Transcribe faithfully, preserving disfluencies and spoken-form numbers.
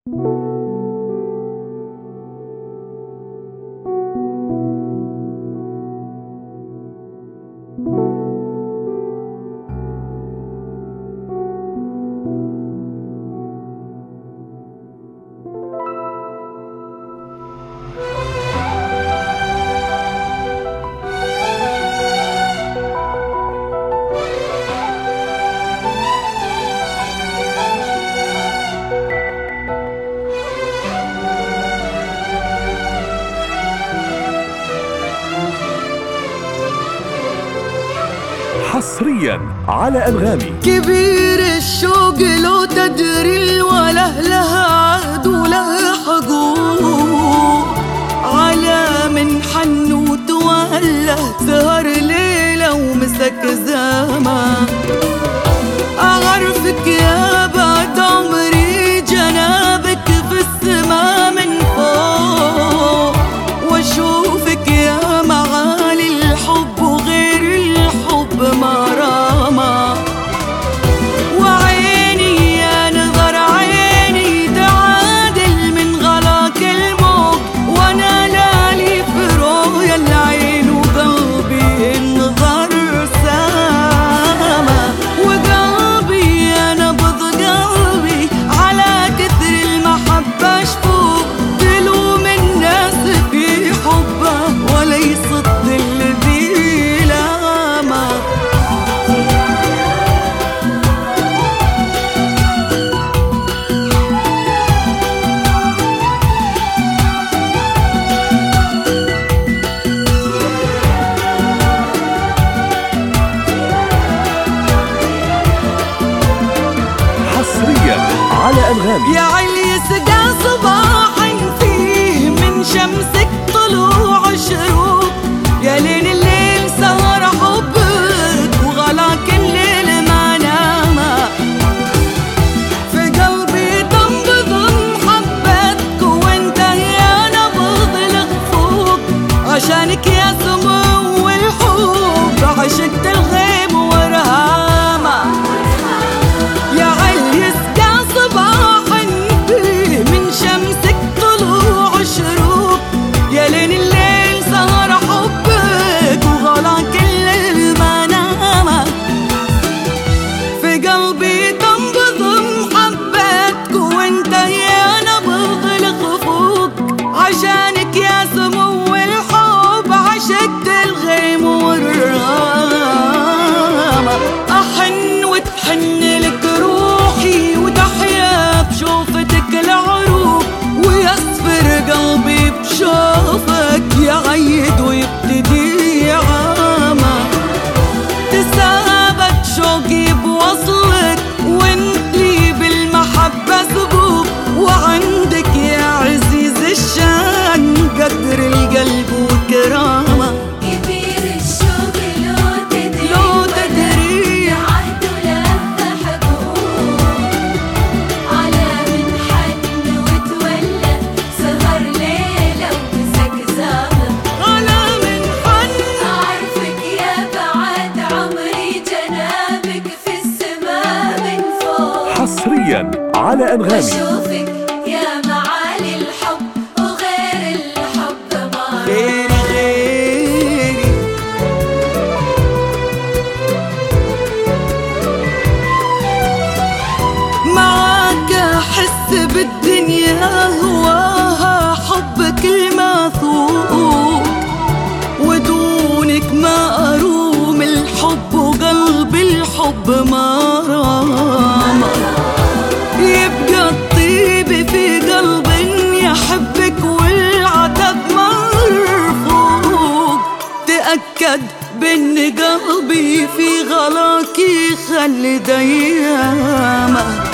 حصريا على أنغامي. كبير الشوق لو تدري وله لها عهد وله حقوق، على من حن وتوله سهر ليلة ومسك زمان. أعرفك يا بعد عمري جنابك في السما من فوق، واشوفك يا معالي الحب وغير الحب مراما. وعيني يا نظر عيني تعادل من غلاك الموج، وانا لالي في رؤيا العين وقلبي النظر سما. وقلبي يا نبض قلبي على كثر المحبة شفوق، تلوم الناس في حبه ولا يصد اللي لاما. حصريا على أنغامي. يا عيني يسقى صباح فيه من شمسك طلوع شروق، يا ليل الليل سهر حبك وغلاك الليل ما ناما. في قلبي تنبض محبتك وانت يا نبض الخفوق، عشانك يا سمو الحب عشقت الغيم ورهاما. يا عيني يسقى صباح فيه من شمسك طلوع شروق، يا ليل الليل سهر حبك وغلاك الليل ما ناما. في قلبي تنبض محبتك وانت يا نبض الخفوق، عشانك يا سمو الحب عشقت الغيم والرهامة. أحن وتحن لك روحي وتحيا بشوفتك العروق، ويصفر قلبي بشوفك يعيد ويبتدي عامة. تسابت شوقي بوصلك وانت لي بالمحبة سبوق، وعندك يا عزيز الشان قدر القلب وكرامة. كبير الشوق لو تدري لو تدري عهد وله حقوق، على من حن وتولى سهر ليلة ومسك زمان. على من حن أعرفك يا بعد عمري جنابك في السما من فوق، حصريا على أنغامي. واشوفك يا معالي الحب وغير الحب ما غيري غيري. معاك أحس بالدنيا هواها حبك الموثوق، ودونك ما أروم الحب وقلبي الحب ما رام. يبقى الطيب في قلب يحبك والعتب مرفوق، تأكد بإن قلبي في غلاك يخلي ديامة.